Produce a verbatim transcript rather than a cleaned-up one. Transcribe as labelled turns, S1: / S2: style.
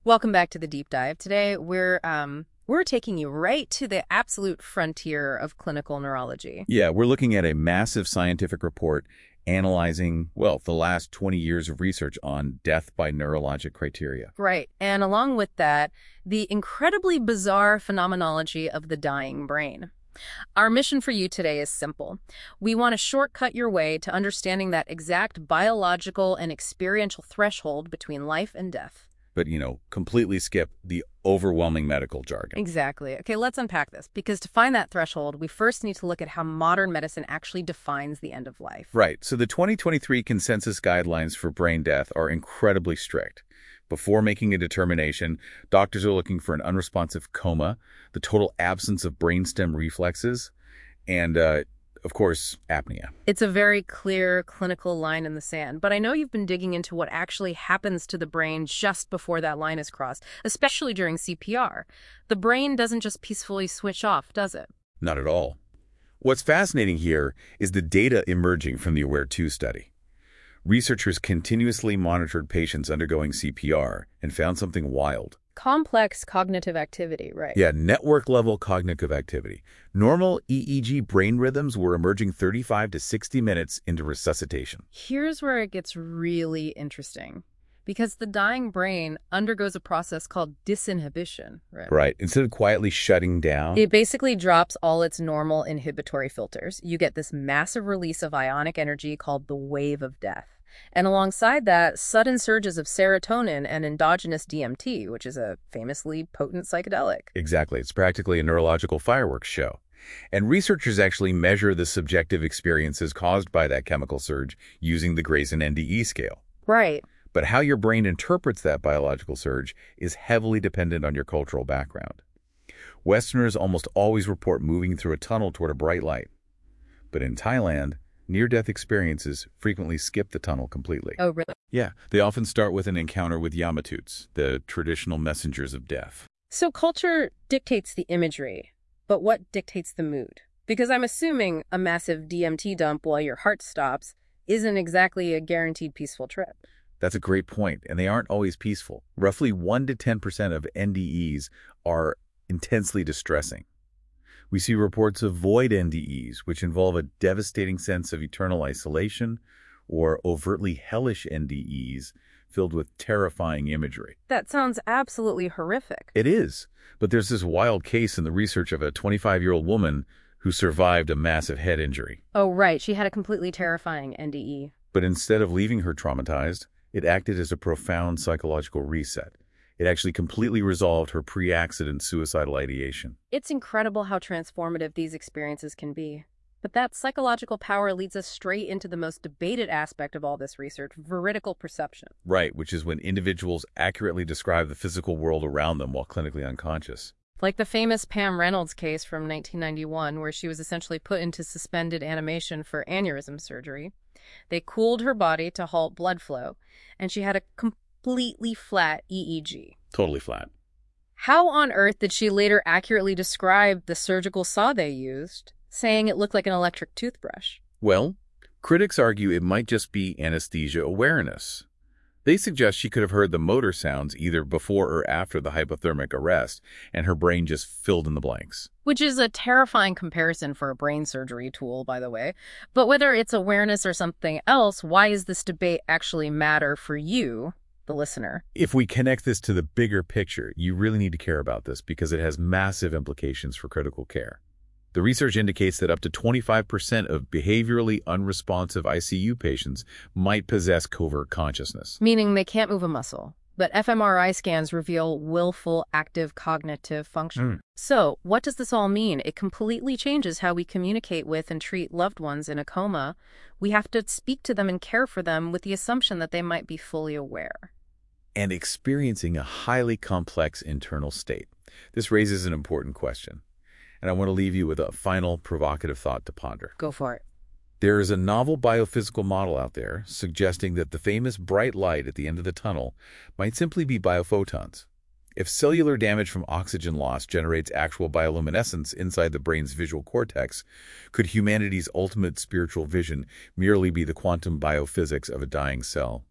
S1: Welcome back to the deep dive. Today, we're um, we're taking you right to the absolute frontier of clinical neurology.
S2: Yeah, we're looking at a massive scientific report analyzing, well, the last twenty years of research on death by neurologic criteria.
S1: Right. And along with that, the incredibly bizarre phenomenology of the dying brain. Our mission for you today is simple. We want to shortcut your way to understanding that exact biological and experiential threshold between life and death.
S2: But, you know, completely skip the overwhelming medical jargon.
S1: Exactly. Okay, let's unpack this, because to find that threshold, we first need to look at how modern medicine actually defines the end of life.
S2: Right. So the twenty twenty-three consensus guidelines for brain death are incredibly strict. Before making a determination, doctors are looking for an unresponsive coma, the total absence of brainstem reflexes, and, uh, of course, apnea.
S1: It's a very clear clinical line in the sand, but I know you've been digging into what actually happens to the brain just before that line is crossed, especially during C P R. The brain doesn't just peacefully switch off, does it?
S2: Not at all. What's fascinating here is the data emerging from the AWARE two study. Researchers continuously monitored patients undergoing C P R and found something wild.
S1: Complex cognitive activity, right?
S2: Yeah, network-level cognitive activity. Normal E E G brain rhythms were emerging thirty-five to sixty minutes into resuscitation.
S1: Here's where it gets really interesting, because the dying brain undergoes a process called disinhibition, right?
S2: Right. Instead of quietly shutting down,
S1: It basically drops all its normal inhibitory filters. You get this massive release of ionic energy called the wave of death. And alongside that, sudden surges of serotonin and endogenous D M T, which is a famously potent psychedelic.
S2: Exactly. It's practically a neurological fireworks show. And researchers actually measure the subjective experiences caused by that chemical surge using the Grayson N D E scale.
S1: Right.
S2: But how your brain interprets that biological surge is heavily dependent on your cultural background. Westerners almost always report moving through a tunnel toward a bright light. But in Thailand, near-death experiences frequently skip the tunnel completely.
S1: Oh, really?
S2: Yeah, they often start with an encounter with Yamatuts, the traditional messengers of death.
S1: So culture dictates the imagery, but what dictates the mood? Because I'm assuming a massive D M T dump while your heart stops isn't exactly a guaranteed peaceful trip.
S2: That's a great point, and they aren't always peaceful. Roughly one to ten percent of N D Es are intensely distressing. We see reports of void N D Es, which involve a devastating sense of eternal isolation, or overtly hellish N D Es filled with terrifying imagery.
S1: That sounds absolutely horrific.
S2: It is, but there's this wild case in the research of a twenty-five-year-old woman who survived a massive head injury.
S1: Oh, right. She had a completely terrifying N D E.
S2: But instead of leaving her traumatized, it acted as a profound psychological reset. It actually completely resolved her pre-accident suicidal ideation.
S1: It's incredible how transformative these experiences can be. But that psychological power leads us straight into the most debated aspect of all this research, veridical perception.
S2: Right, which is when individuals accurately describe the physical world around them while clinically unconscious.
S1: Like the famous Pam Reynolds case from nineteen ninety-one, where she was essentially put into suspended animation for aneurysm surgery. They cooled her body to halt blood flow, and she had a completely flat E E G.
S2: Totally flat.
S1: How on earth did she later accurately describe the surgical saw they used, saying it looked like an electric toothbrush?
S2: Well, critics argue it might just be anesthesia awareness. They suggest she could have heard the motor sounds either before or after the hypothermic arrest, and her brain just filled in the blanks.
S1: Which is a terrifying comparison for a brain surgery tool, by the way. But whether it's awareness or something else, why does this debate actually matter for you, the listener?
S2: If we connect this to the bigger picture, you really need to care about this because it has massive implications for critical care. The research indicates that up to twenty-five percent of behaviorally unresponsive I C U patients might possess covert consciousness.
S1: Meaning they can't move a muscle. But fMRI scans reveal willful, active cognitive function.
S2: Mm.
S1: So, what does this all mean? It completely changes how we communicate with and treat loved ones in a coma. We have to speak to them and care for them with the assumption that they might be fully aware.
S2: And experiencing a highly complex internal state. This raises an important question. And I want to leave you with a final provocative thought to ponder.
S1: Go for it.
S2: There is a novel biophysical model out there suggesting that the famous bright light at the end of the tunnel might simply be biophotons. If cellular damage from oxygen loss generates actual bioluminescence inside the brain's visual cortex, could humanity's ultimate spiritual vision merely be the quantum biophysics of a dying cell?